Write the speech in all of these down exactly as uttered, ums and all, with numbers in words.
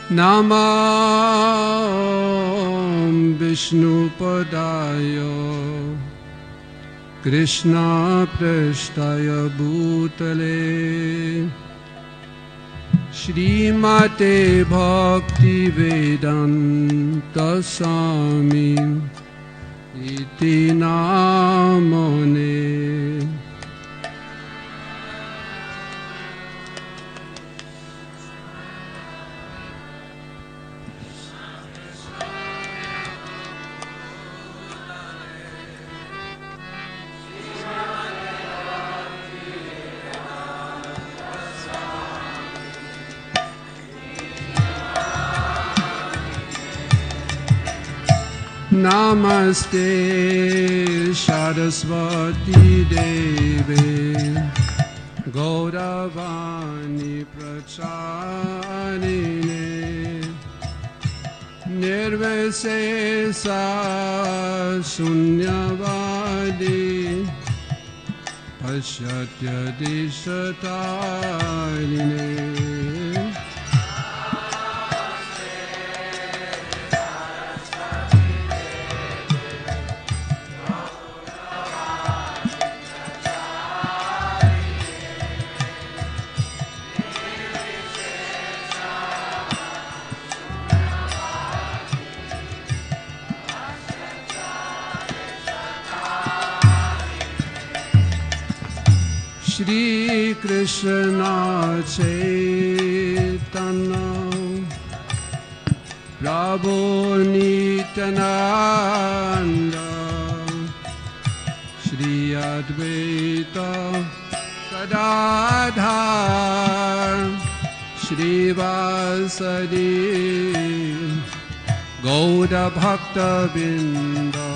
Namah Vishnu Padaya Krishna Prasthaya Bhutale Shrimate Bhakti Vedanta Swami Iti Namane. Namaste Saraswati Devi Gauravani Pracharine Nirvishesha Sunyavadi Pashyatya Dishatarine. Shri Krishna Chaitanya Prabhu Nityananda Shri Advaita Gadadhar Shri Vasadi Gauda Bhakta Binda.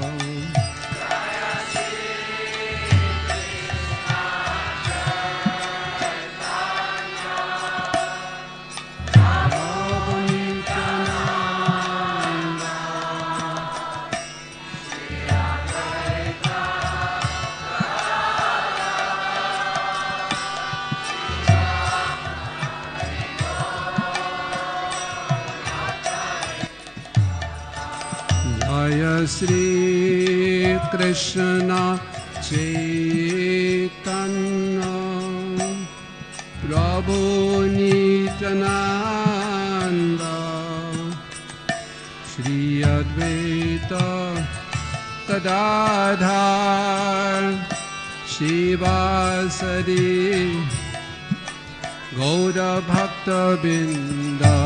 Shri Krishna Chaitanya Prabhu Nityananda Shri Advaita Gadadhar Shri Vasadi Gauda Bhakta Binda.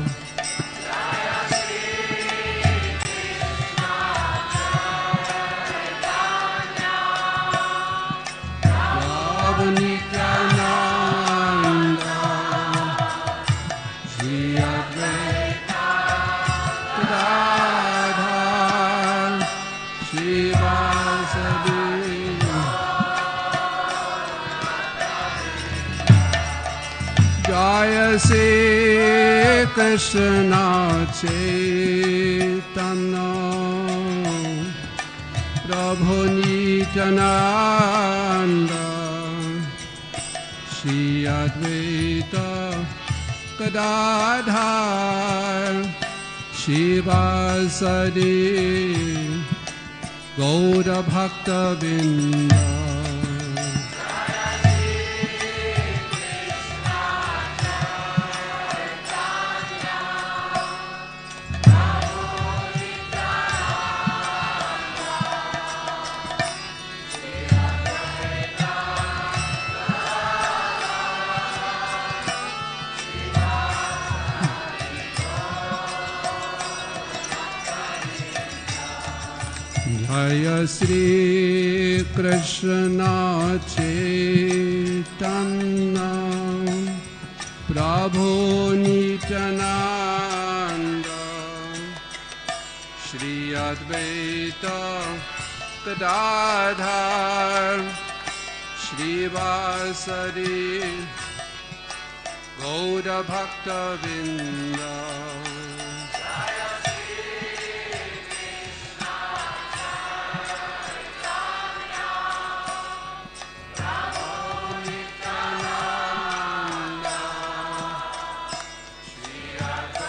Shri Krishna Chaitanya Prabhu Nityananda Shri Advaita Gadadhar Shri Vasadi Gauda Bhakta Binda. Jaya Shri Krishna Chaitanya Prabhu Nityananda Shri Advaita Gadadhar Shri Vasadi Gauda Bhakta Binda. Shri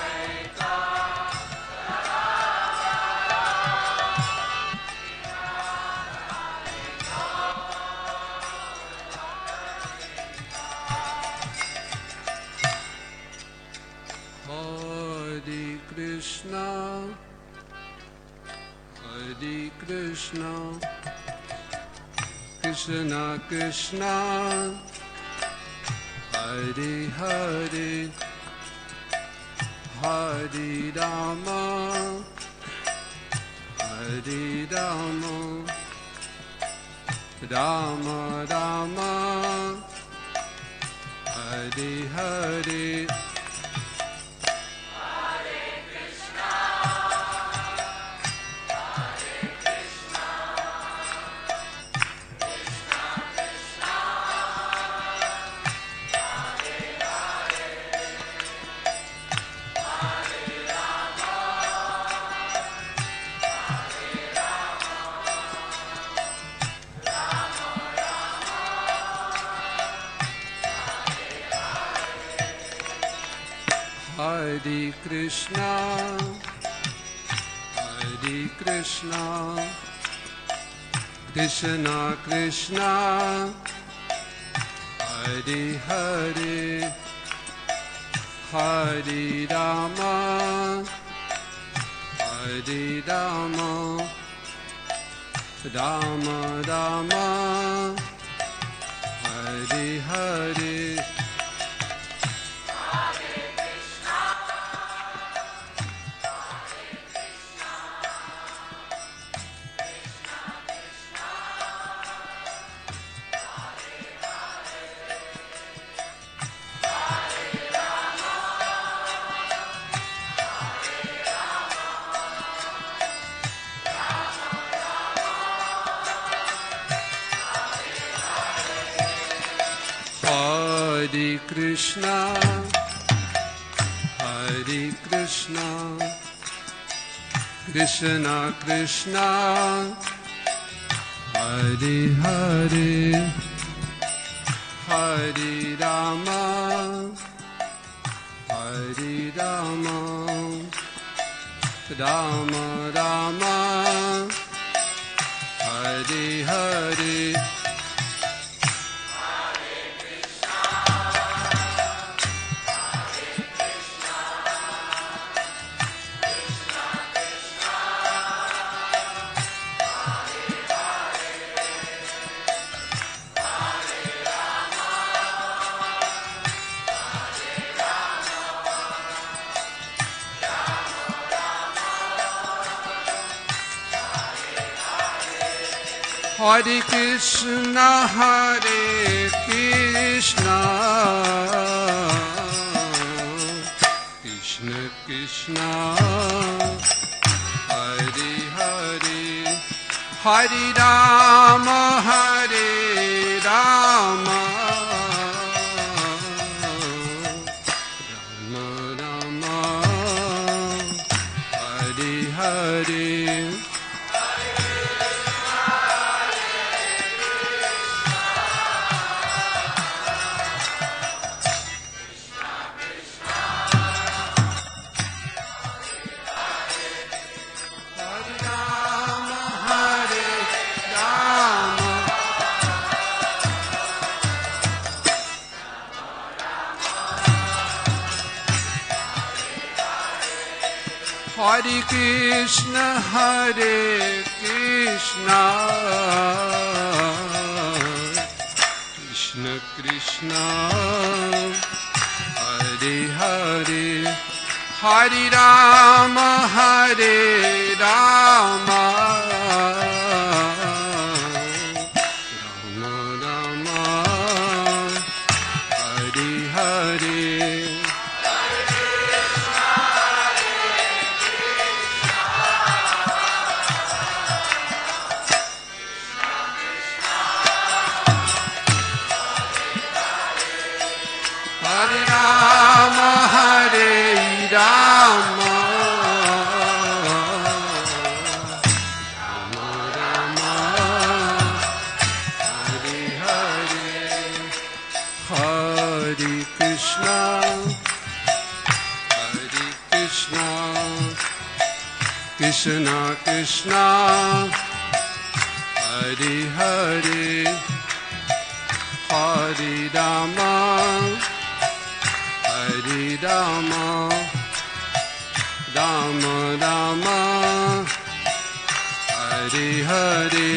Krishna, Hare Krishna, Krishna Krishna, Hare Hare, Hare Rama, Hare Rama, Rama Rama, Hare Hare. Hare Krishna, Hare Krishna, Krishna Krishna, Hare Hare, Hare Rama, Hare Rama, Rama Rama, Hare Hare. Hare Krishna, Hare Krishna, Krishna Krishna, Hare Hare, Hare Rama, Hare Rama, Rama Rama, Hare Hare. Hare Krishna, Hare Krishna, Krishna Krishna, Hare Hare, Hare Rama, Hare Rama, Rama Rama, Hare Hare. Hare Krishna, Hare Krishna, Krishna Krishna, Hare Hare, Hare Rama, Hare Rama, Rama Rama, Hare Hare. Hare Rama, Hare Rama, Rama Rama, Hare Hare, Hare Krishna, Hare Krishna, Krishna Krishna, Hare Hare, Hare Rama, Hare Rama, Rama Rama, Hare Hare,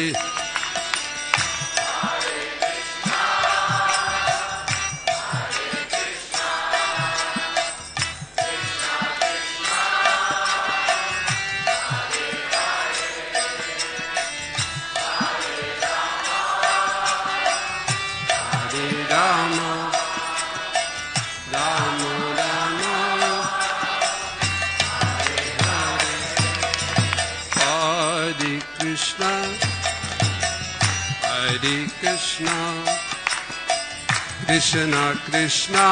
Krishna, Krishna Krishna,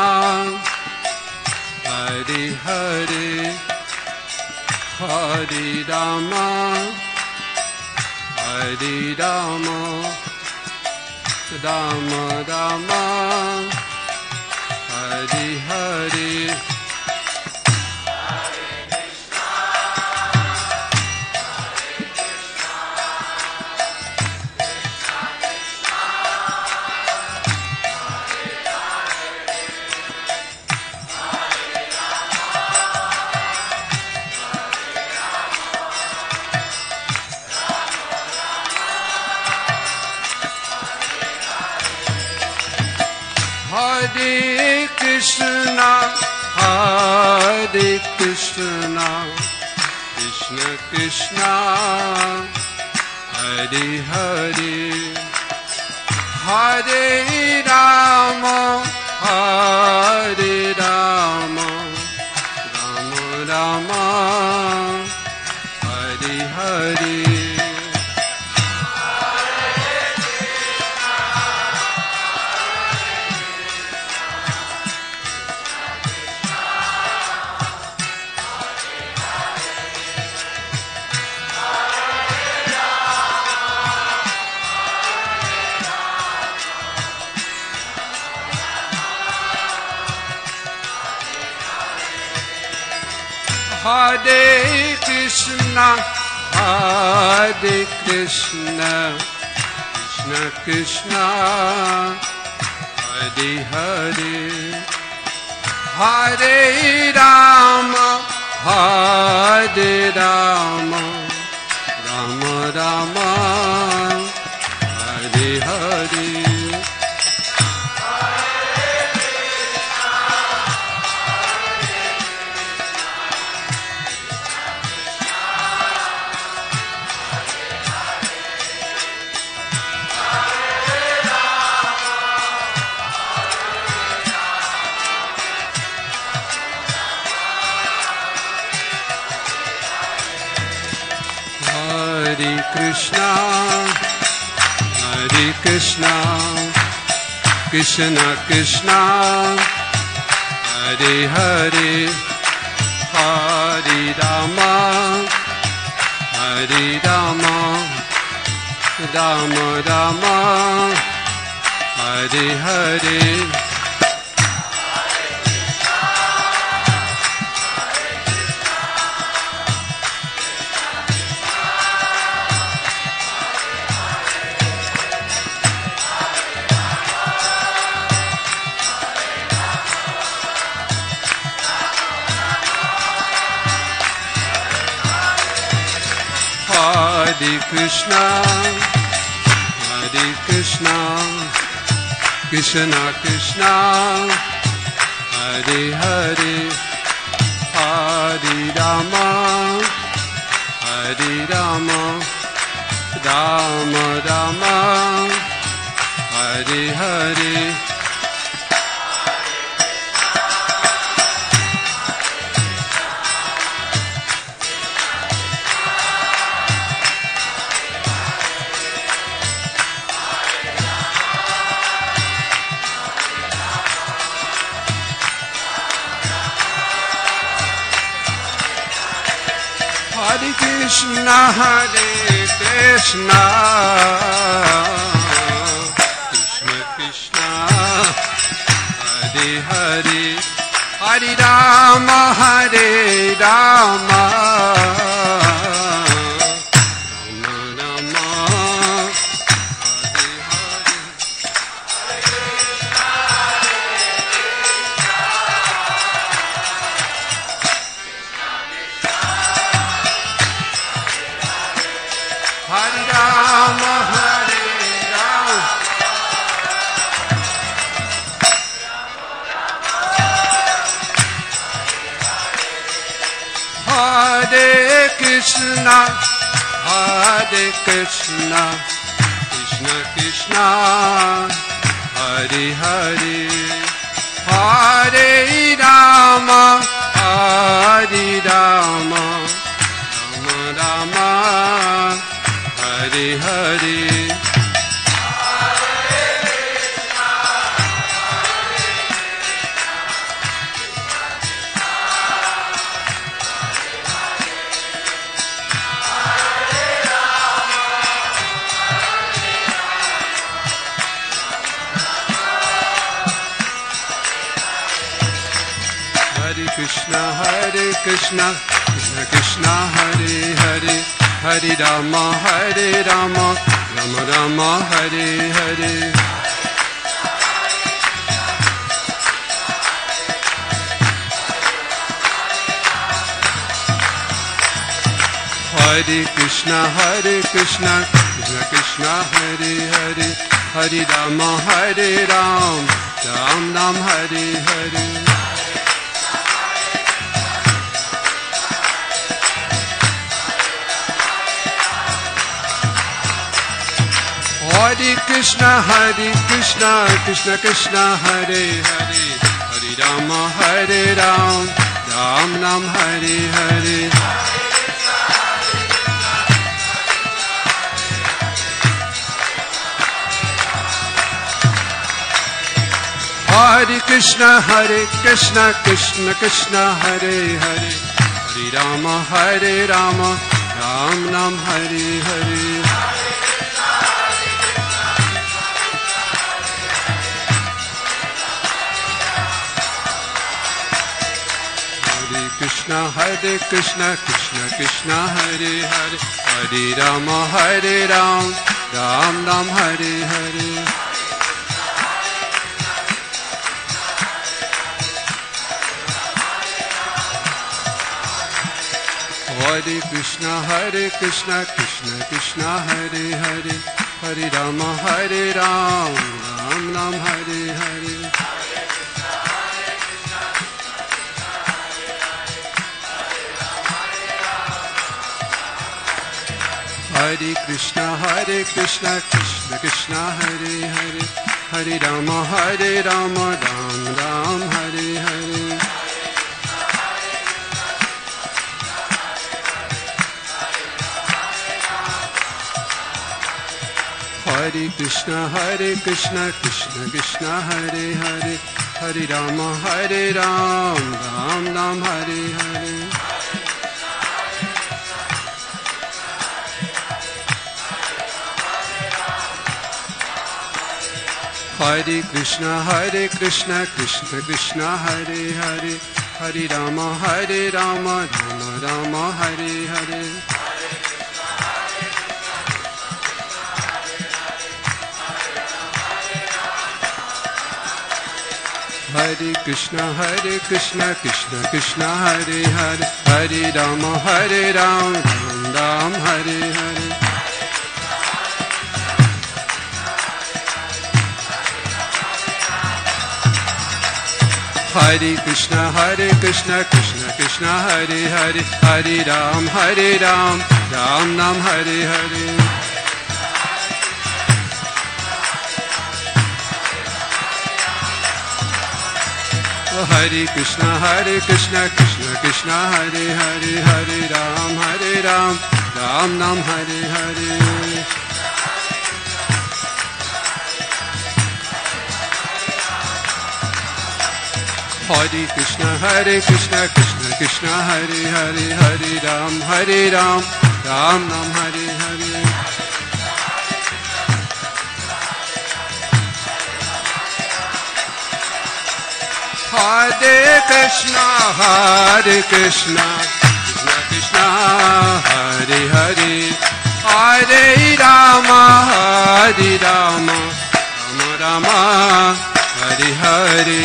Hare Hare, Hare Rama, Hare Rama, Rama Rama, Hare Hare. Hare Krishna, Hare Krishna, Krishna Krishna, Hare Hare, Hare Rama, Hare Rama, Rama Rama, Hare Hare. Hare Krishna, Hare Krishna, Krishna Krishna, Hare Hare, Hare Rama, Hare Rama, Rama Rama, Hare Hare. Hare Krishna, Hare Krishna, Krishna Krishna, Hare Hare, Hare Rama, Hare Rama, Rama Rama, Hare Hare. Hare Krishna, Hare Krishna, Krishna Krishna, Hare Hare, Hare Rama, Hare Rama, Rama Rama, Hare Hare. Hare Krishna, Hare Krishna, Krishna Krishna, Hare Hare, Hare Rama, Hare Rama, Rama Rama, Hare Hare. Hare Hare Krishna, Hare Krishna, Krishna Krishna, Hare Hare, Hare Rama, Hare Rama, Rama Rama, Hare Hare. Krishna Hare Krishna, Krishna Krishna Hare Hare, Hare Rama Hare Rama, Rama Rama Hare Hare. Hare Krishna Hare Krishna, Krishna Krishna Hare Hare, Hare Rama Hare Ram, Ram Ram Hare Hare. Hare Krishna, Hare Krishna, Krishna Krishna, Hare Hare, Hare Rama, Hare Ram, Ram Ram, Hare Hare. Hare Krishna, Hare Krishna, Krishna Krishna, Hare Hare, Hare Rama, Hare Rama, Ram Ram, Hare Hare. Krishna Hare Krishna, Krishna Krishna Hare Hare, Hare Rama Hare Ram, Ram Ram Hare Hare. Hare Krishna Hare Krishna, Krishna Krishna Hare Hare, Hare Rama Hare Ram, Ram Ram Hare Hare. Hare Krishna Hare Krishna, Krishna Krishna Hare Hare, Hare Rama Hare Rama, Ram Ram Hare Hare. Hare Krishna Hare Krishna, Krishna Krishna Hare Hare, Hare Rama Hare Ram, Ram Ram Hare Hare. Hare Krishna Hare Krishna, Krishna Krishna Hare Hare, Hare Rama Hare Rama, Rama Rama Hare Hare. Hare Krishna Hare Krishna, Krishna Krishna Hare Hare, Hare Rama Hare Ram, Ram Ram Hare Hare. Hare Krishna Hare Krishna, Krishna Krishna Hare Hare, Hare Ram Hare Ram, Ram Ram Hare Hare. Hare Krishna Hare Krishna, Krishna Krishna Hare Hare, Hare Ram Hare Ram, Ram Ram Hare Hare. Hare Krishna Hare Krishna, Krishna Krishna Hare Hare, Hare Ram Hare Ram, Ram Ram Hare Hare. Hare Krishna Hare Krishna, Krishna Krishna Hare Hare, Hare Rama Hare Rama, Rama Rama Hare Hare.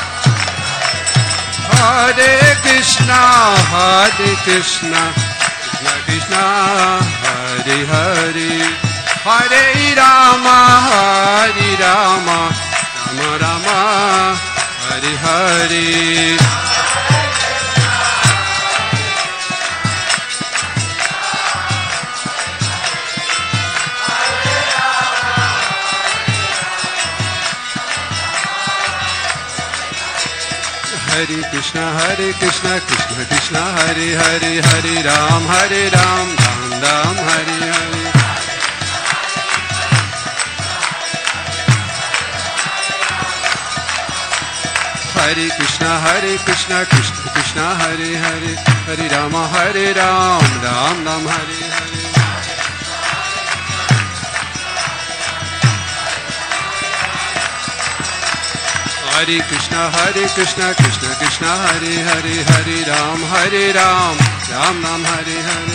Hare Krishna Hare Krishna, Krishna Krishna Hare Hare Hare Rama Hare Rama Rama Rama Hare Hare Hare Krishna Hare Krishna Krishna Krishna Hare Hare Hare Ram Hare Ram Ram Ram Hare Hare Hare Krishna Hare Krishna Krishna Krishna Hare Hare Hare Ram Hare Ram Ram Ram Hare Hare Hare Krishna Hare Krishna Krishna Krishna Hare Hare Hare Ram Hare Ram Ram Ram Hare Hare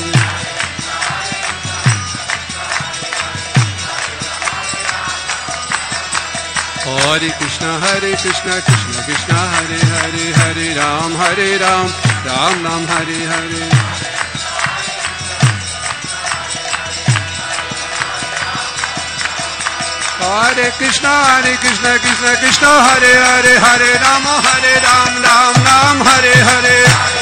Hare Krishna Hare Krishna Krishna Krishna Hare Hare Hare Ram Hare Ram Ram Ram Hare Hare Hare Krishna Hare Krishna Krishna Krishna Hare Hare Hare Rama Hare Ram Ram Ram Hare Hare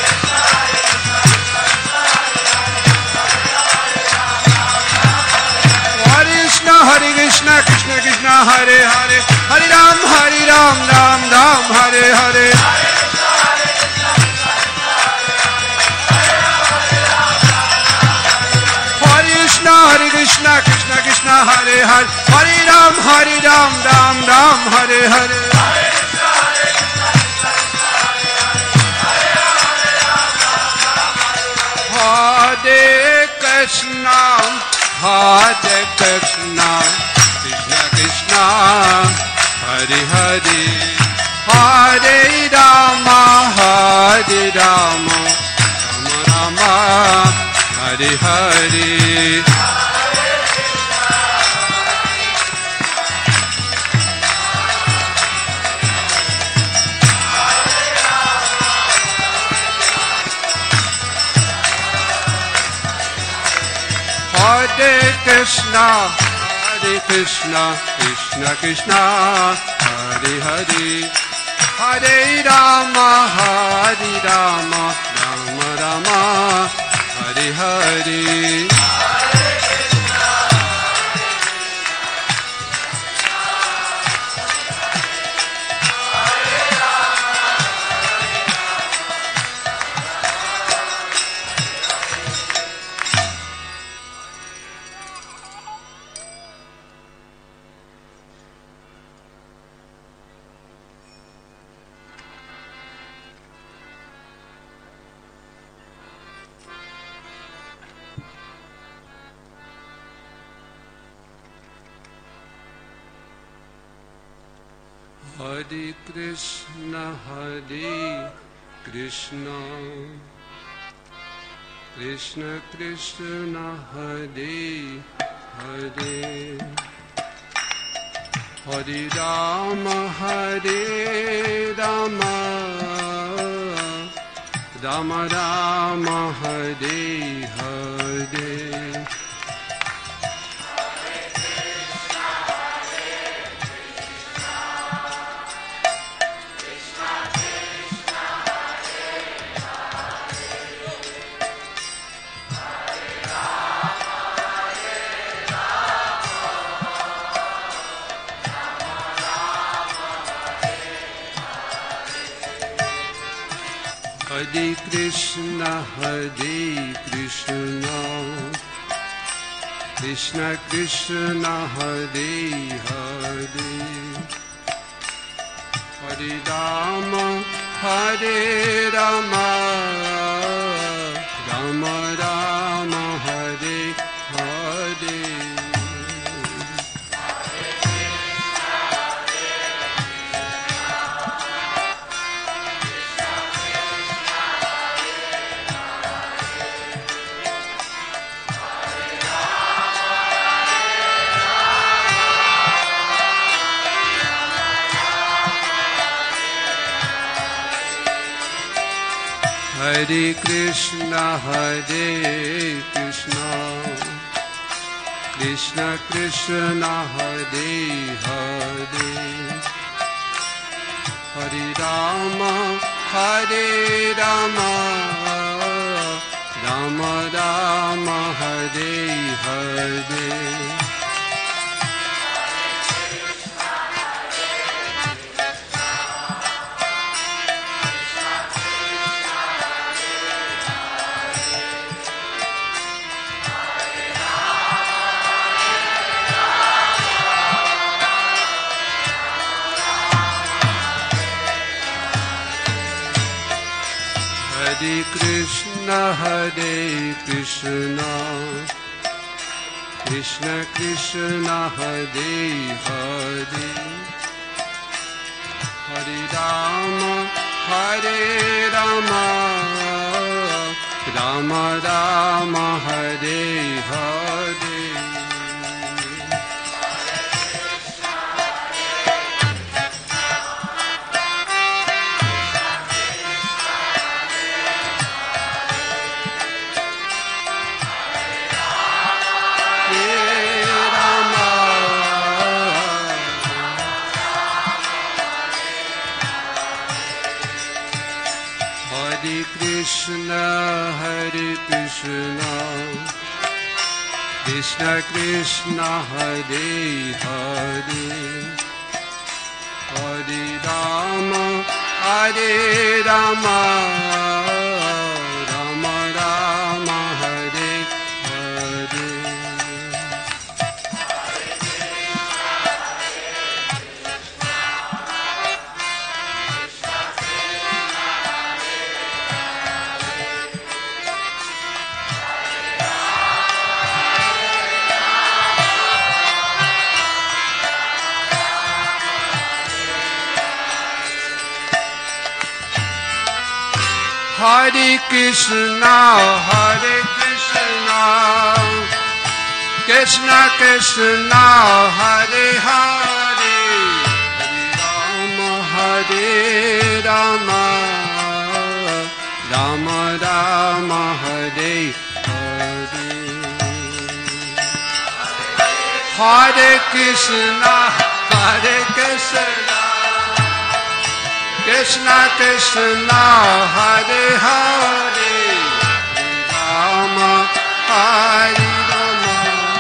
Hare Krishna Hare Krishna Krishna Krishna Hare Hare Hare Ram Hare Ram Ram Ram Hare Hare Hare Krishna Krishna Krishna Hare Hare Hare Ram Hare Ram Ram Ram Hare Hare Hare Krishna Hare Krishna Krishna Krishna Hare Hare Hare Rama Hare Rama Rama Rama Hare Hare Hare Krishna Hare Krishna Krishna Krishna Hare Hare Hare Rama Hare Rama Rama Rama Hare Hare Hare Krishna Hare Krishna Krishna Krishna Hare Hare Hare Rama Hare Rama Rama Rama Hare Hare Hare Krishna Hare Krishna Krishna Krishna Hare Hare Hare Rama Hare Rama Rama Rama Hare Hare Hare Krishna, Hare Krishna, Krishna Krishna, Hare Hare, Hare Rama, Hare Rama, Rama Rama, Hare Hare. Hare Krishna, Hare Krishna, Krishna Krishna, Hare Hare, Hare Rama, Hare Rama, Rama Rama, Hare Hare. Krishna, Hare Krishna, Krishna Krishna, Hare Hare, Hare Rama, Hare Rama, Rama Rama, Hare Hare. Hare Krishna, Hare Krishna, Krishna Krishna, Hare Hare, Hare Rama, Hare Rama, Rama Rama, Hare Hare. Hare Krishna, Hare Krishna, Krishna Krishna, Hare Hare, Rama, Hare Rama.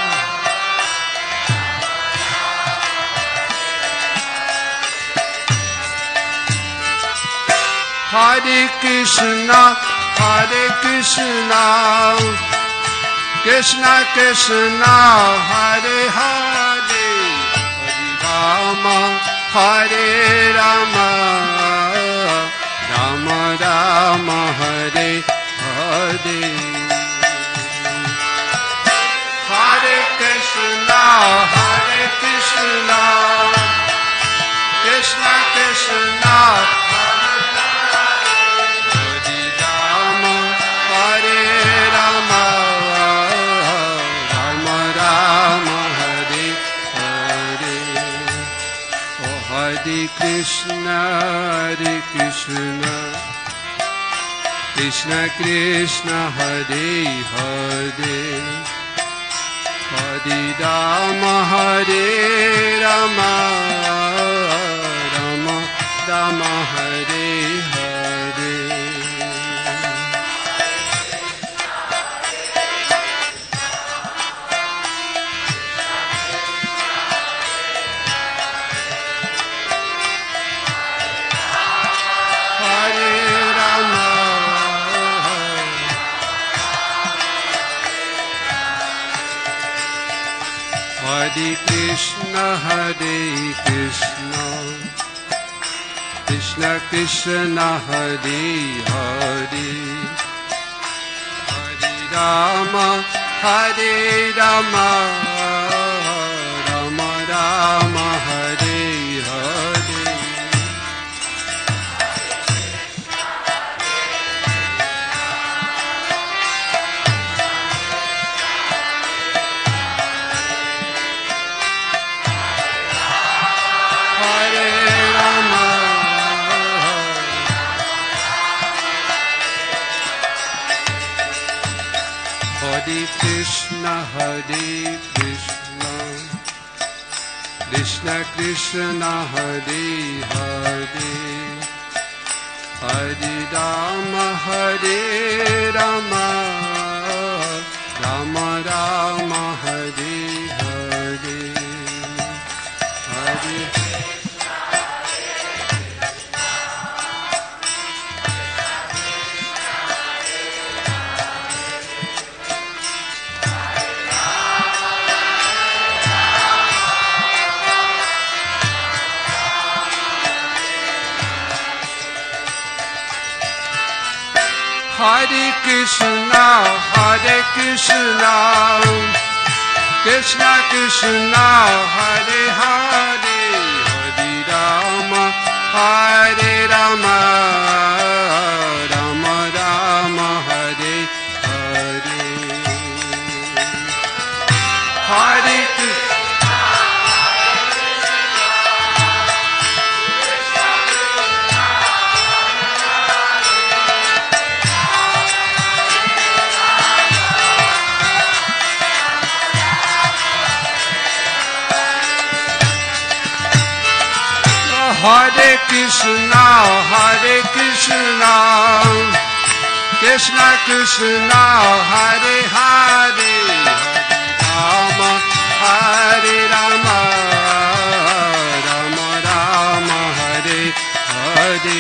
Hare Krishna, Hare Krishna, Krishna Krishna, Hare Hare, Rama, Hare Rama, Rama Rama, Hare Hare. Hare Krishna, Hare Krishna, Krishna Krishna, Hare Rama, Hare Rama, Rama Rama, Hare Hare. Oh, Hare Krishna, Hare Krishna, Krishna Krishna, Hare Hare, Hare Rama, Hare Rama, Rama Rama, Hare Hare. Hare Krishna, Hare Krishna, Krishna Krishna, Hare Hare, Hare Rama, Hare Rama, Rama Rama, Hare Hare. Hare Krishna, Hare Krishna, Krishna Krishna, Hare Hare, Hare Rama, Hare Rama, Rama Rama, Hare Hare, Hare Hare Krishna, Hare Krishna, Krishna Krishna, Hare Hare, Hare Rama, Hare Rama, Rama Rama, Hare Hare, Hare Krishna. Hare Krishna, Hare Krishna, Krishna Krishna, Hare Hare, Hare Rama, Hare Rama, Rama Rama, Hare Hare.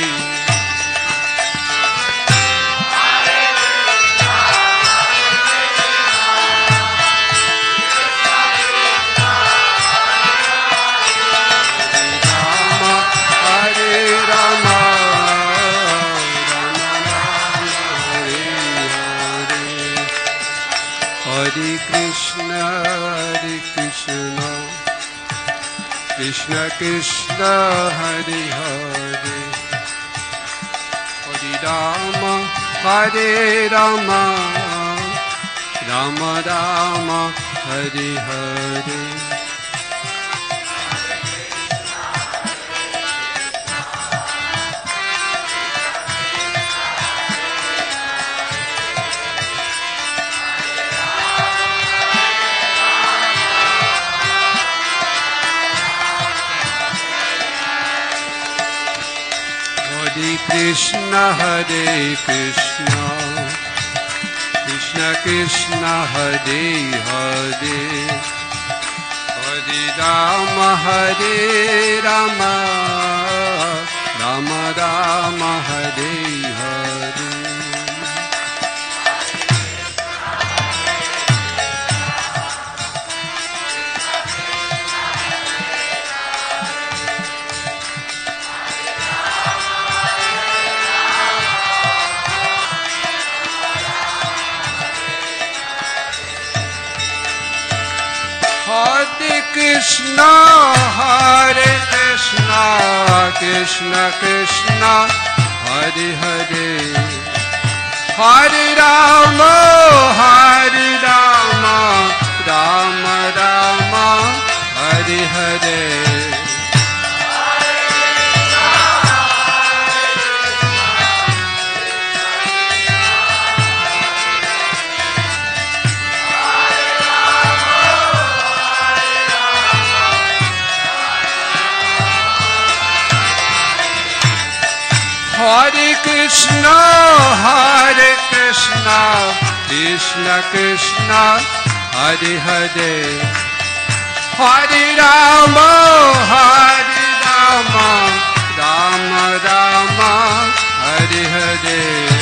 Hare Krishna, Hare Krishna, Krishna Krishna, Hare Hare, Hare Rama, Hare Rama, Rama Rama, Hare Hare. Hare Krishna, Hare Krishna, Krishna Krishna, Hare Hare, Hare Rama, Hare Rama, Rama Rama, Hare Hare. Hare Krishna, Hare Krishna, Krishna Krishna, Hare Hare, Hare Rama, Hare Rama, Rama Rama, Hare Hare. Hare Krishna, Hare Krishna, Krishna Krishna, Hare Hare, Hare Rama, Hare Rama, Rama Rama, Hare Hare.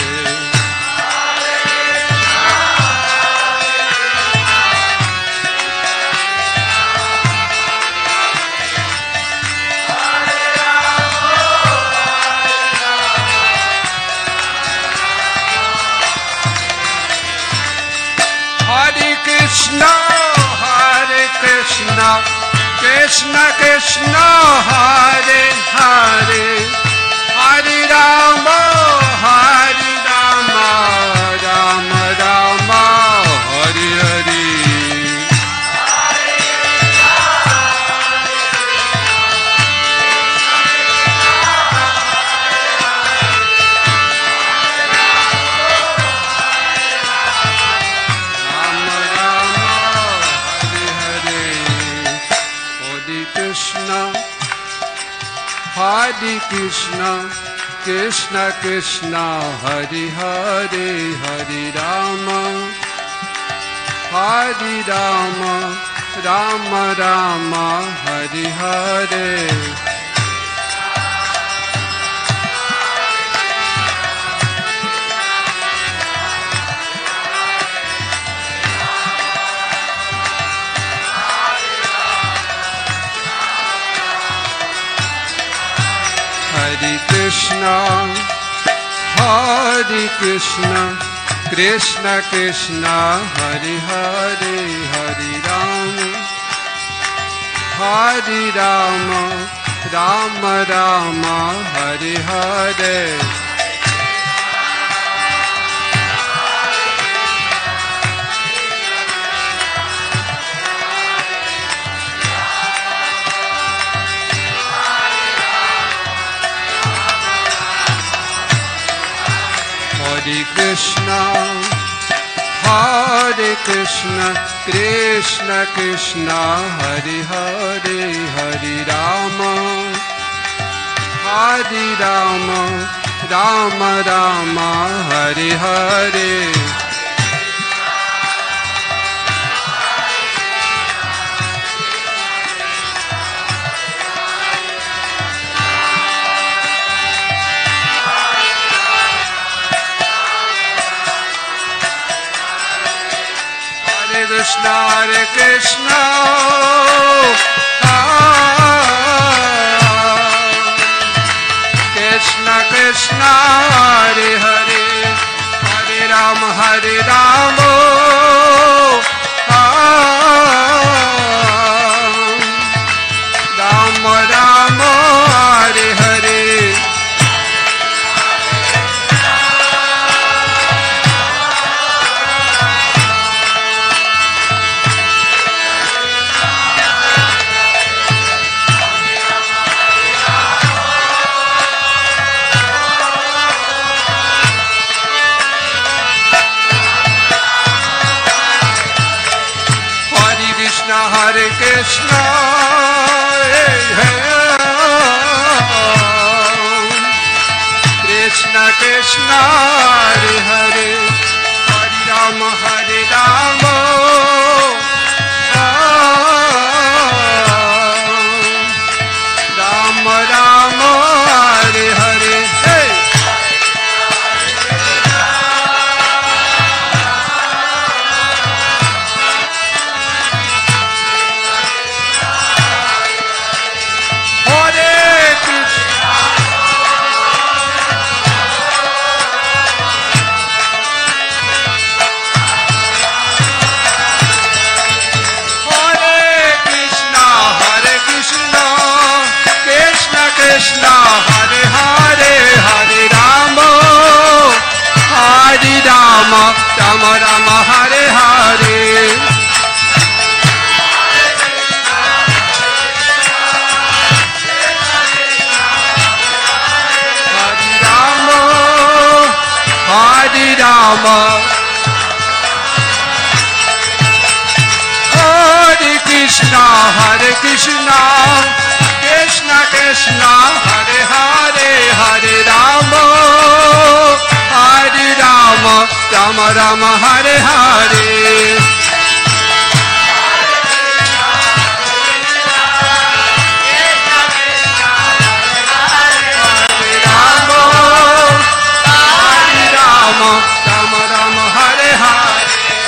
Hare Krishna, Hare Krishna, Krishna Krishna, Hare Hare, Hare Rama, Hare Rama, Rama Rama, Hare Hare. Krishna, Krishna Krishna, Hare Hare, Hare Rama, Hare Rama, Rama Rama, Hare Hare. Hare Krishna, Hare Krishna, Krishna Krishna, Hare Hare, Hare Rama, Hare Rama, Rama Rama, Hare Hare. Hare Krishna, Hare Krishna, Krishna Krishna, Hare Hare, Hare Rama, Hare Rama, Rama Rama, Hare Hare. Krishna, Hare Krishna, Krishna Krishna, Hare Hare, Hare Rama, Hare Rama, Rama Rama, Hare Hare. Hare Krishna, hey, hey, Krishna Krishna, Hare Hare, Hare Rama, Hare Rama, Rama Rama, Hare Hare. Hey. Krishna, Hare Hare, Hare Rama, Hare Rama, Rama Rama, Hare Hare. Hare Rama, Hare Rama, Hare Krishna, Hare Krishna, Krishna Krishna, Hare Hare, Hare Rama, Hare Rama, Rama Rama, Hare Hare. Hare Rama, Hare Rama, Rama Rama, Hare Hare.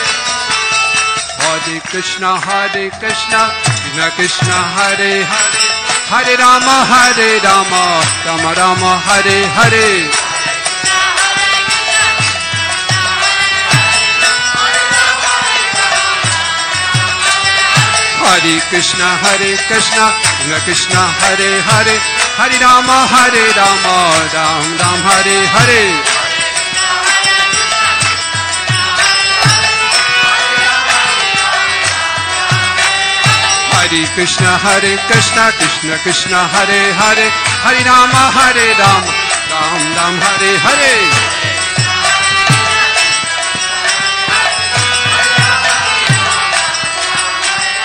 Hare Krishna, Hare Krishna, Krishna Krishna, Hare Hare, Hare Rama, Hare Rama, Rama Rama, Hare Hare. Hare Krishna, Hare Krishna, Krishna Krishna, Hare Hare, Hare Rama, Hare Rama, Ram Ram, Hare Hare. Hare Krishna, Hare Krishna, Krishna Krishna, Hare Hare, Hare Rama, Hare Rama, Ram Ram, Hare Hare.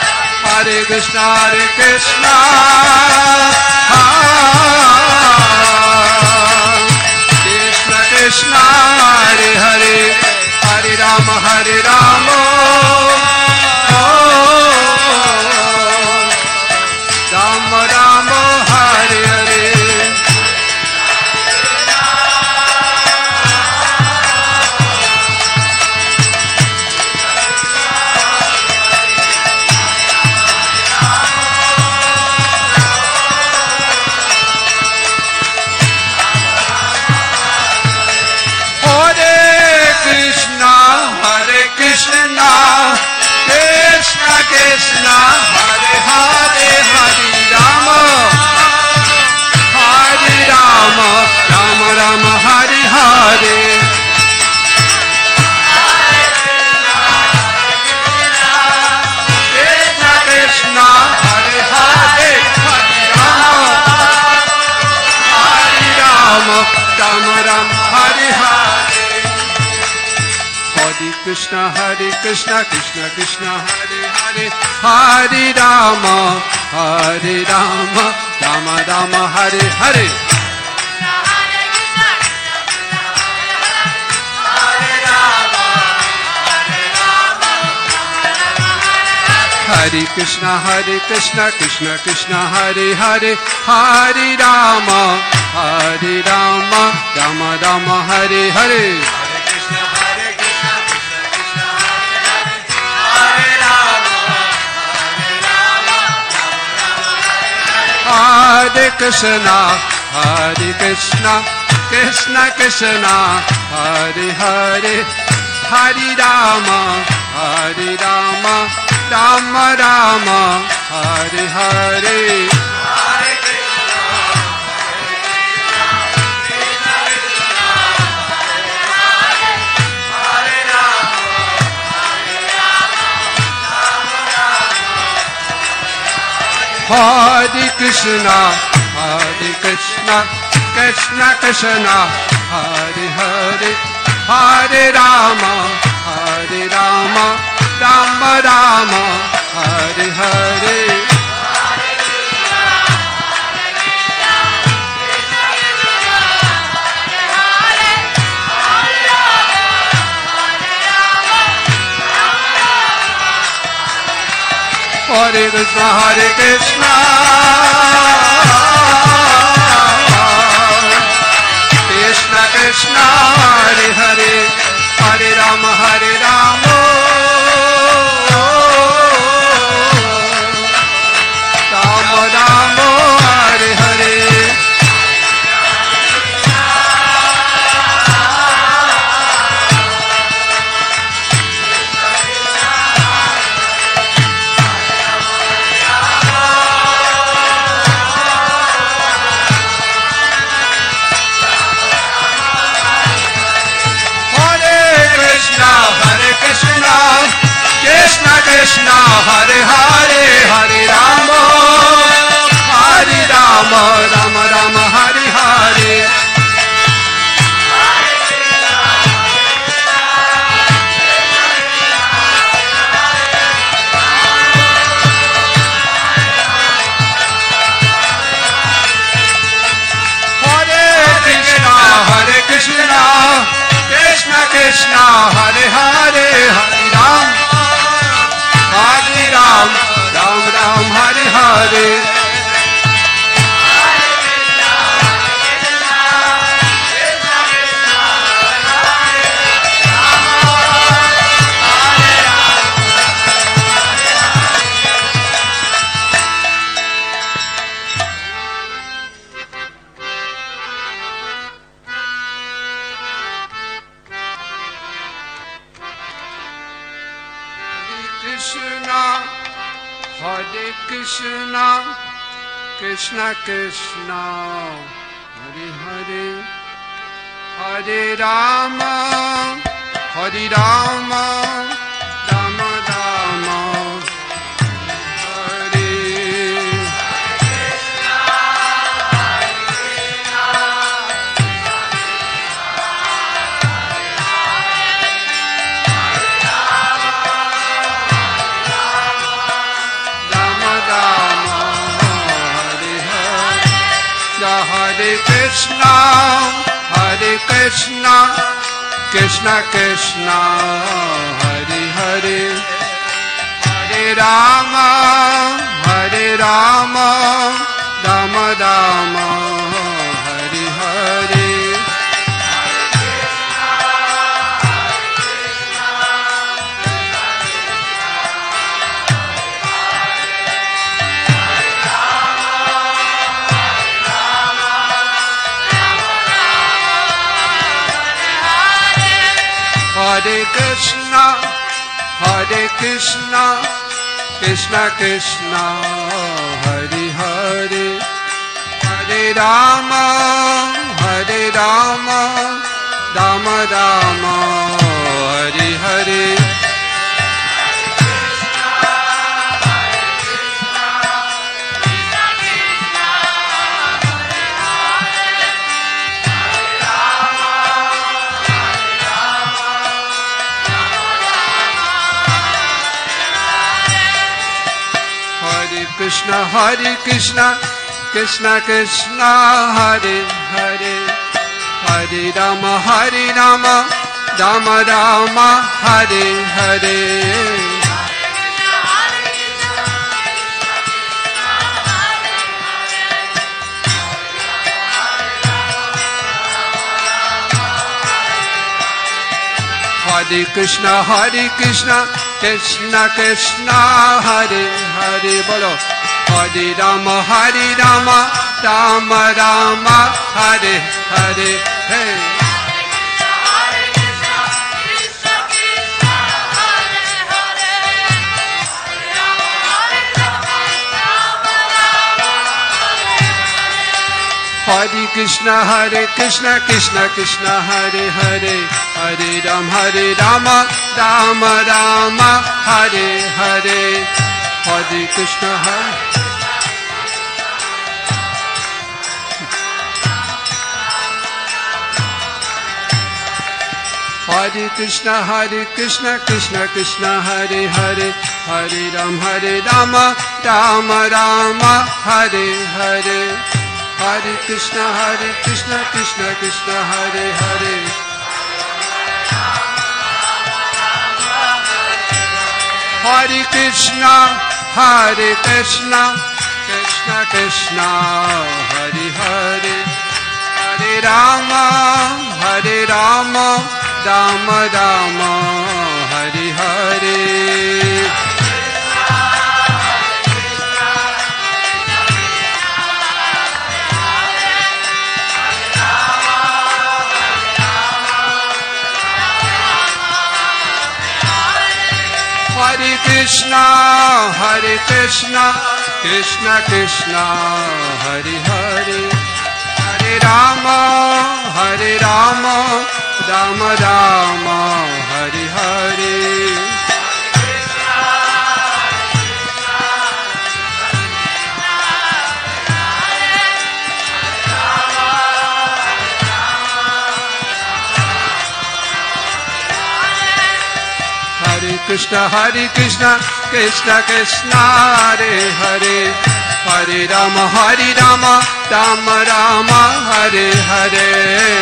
Hare Krishna, Hare Krishna, Hare Rama Hare Rama Rama Rama Hare Hare Krishna, Krishna Krishna, Hare Hare, Hare Rama, Hare Rama, Rama Rama, Hare Hare. Krishna Krishna, Hare Hare, Hare Rama, Hare Rama, Rama Rama, Hare Hare. Hare Krishna, Hare Krishna, Krishna Krishna, Hare Hare, Hare Rama, Hare Rama, Rama Rama, Hare Hare. Hare Krishna, Hare Krishna, Krishna Krishna, Hare Hare, Hare Rama, Hare Rama, Rama Rama, Hare Hare. Hare Krishna, Hare Krishna, Krishna Krishna, Hare Hare, Hare Rama, Hare Rama, Rama Rama, Hare Hare. Hare Krishna, Hare Krishna, Krishna Krishna, Hare Hare, Hare Rama, Hare Rama, Rama Rama, Hare Hare. Hare Krishna, Hare Krishna, Krishna Krishna, Hare Hare, Hare Rama, Hare Rama, Rama Rama, Hare Hare. Krishna Krishna, Hare Hare, Hare Rama, Hare Rama, Rama Rama, Hare Hare. Hare Krishna, Krishna Krishna, Hare Hare, Hare Ram, Hare Ram, Ram Ram, Hare Hare. Hare Krishna, Krishna Krishna, Hare Hare, Hare Rama, Hare Rama, Rama Rama, Hare Hare Krishna, Hare Krishna, Krishna Krishna Hare Hare Hare Rama Hare Rama Rama Rama Hare Hare Hare Krishna, Hare Krishna, Krishna Krishna, Hare Hare, Hare Rama, Hare Rama, Rama Rama, Hare Hare. Krishna Hare Krishna Krishna Krishna Hare Hare Hare Rama Hare Rama Rama Rama Hare Hare Hare Krishna Hare Krishna Krishna Krishna Hare Hare Bolo Hare Rama Hare Rama Rama Rama Hare Hare Hey Hare Krishna Hare Krishna Krishna Krishna Hare Hare Hare Rama Hare Rama Rama Rama Hare Hare Hare Krishna Hare Hare Krishna Hare Krishna Krishna Krishna Hare Hare Hare Rama Hare Rama Rama Rama Hare Hare Hare Krishna Hare Krishna Krishna Krishna Hare Hare Hare Krishna Hare Krishna Krishna Krishna Hare Hare Hare Rama Hare Rama Rama Rama Hare Hare Hare Krishna Hare Krishna Krishna Krishna Hare Hare Hare Rama Hare Rama Rama Rama Hare Hare Hare Krishna Hare Krishna Krishna Krishna Hare Hare Hare Rama Hare Rama Rama Rama Hare Hare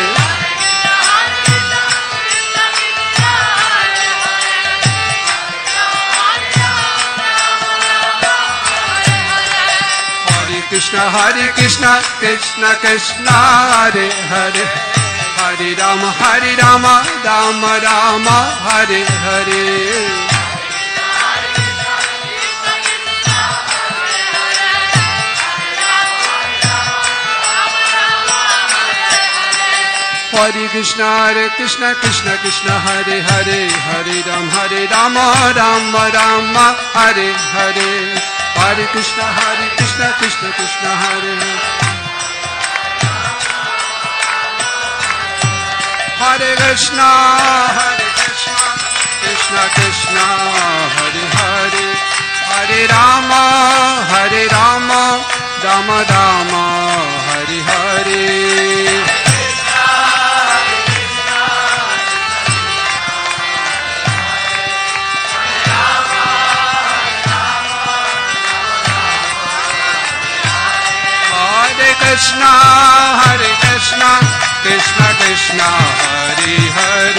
Krishna Hare Krishna Krishna Krishna Hare Hare Hare Rama Hare Rama Rama Rama Hare Hare Hare Krishna Hare Krishna Krishna Krishna Hare Hare Hare Rama Hare Rama Rama Rama Hare Hare Hare Krishna Hare Krishna Krishna Krishna Hare Hare Krishna Hare Krishna Krishna Krishna Hare Hare Hare Rama Hare Rama Rama Rama Hare Hare Krishna Hare Krishna Krishna Krishna Hare Hare